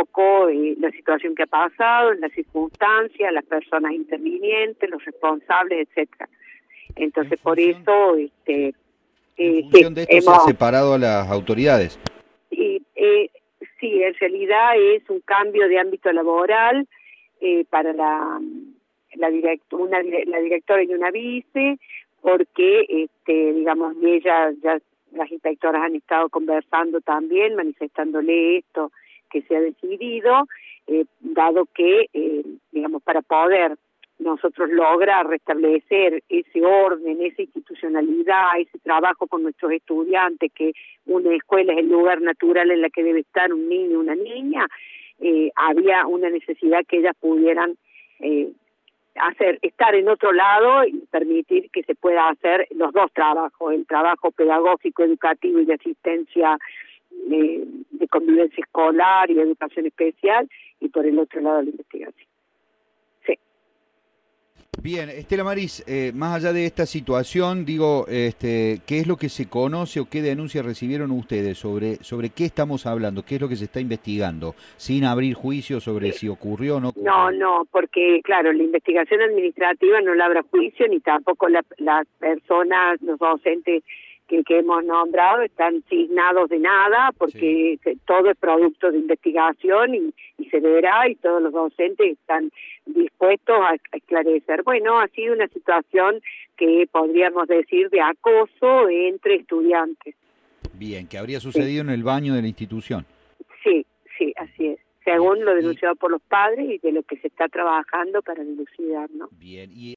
poco la situación que ha pasado, las circunstancias, las personas intervinientes, los responsables, etcétera. Entonces, por eso... en función de esto se ha separado a las autoridades. Sí, en realidad es un cambio de ámbito laboral para la directora y una vice, porque, digamos, ella ya las inspectoras han estado conversando también, manifestándole esto que se ha decidido, dado que, digamos, para poder nosotros lograr restablecer ese orden, esa institucionalidad, ese trabajo con nuestros estudiantes, que una escuela es el lugar natural en la que debe estar un niño o una niña, había una necesidad que ellas pudieran estar en otro lado y permitir que se pueda hacer los dos trabajos, el trabajo pedagógico, educativo y de asistencia de convivencia escolar y educación especial, y por el otro lado la investigación. Bien, Estela Maris, más allá de esta situación, digo, ¿qué es lo que se conoce o qué denuncias recibieron ustedes sobre qué estamos hablando, qué es lo que se está investigando, sin abrir juicio sobre si ocurrió o no ocurrió? No, porque claro, la investigación administrativa no la habrá juicio, ni tampoco las personas, los docentes que hemos nombrado están signados de nada, porque todo es producto de investigación y se verá, y todos los docentes están dispuestos a esclarecer. Bueno, ha sido una situación que podríamos decir de acoso entre estudiantes. Bien, que habría sucedido en el baño de la institución. Sí, así es. Según lo denunciado por los padres y de lo que se está trabajando para dilucidar, ¿no? Bien, y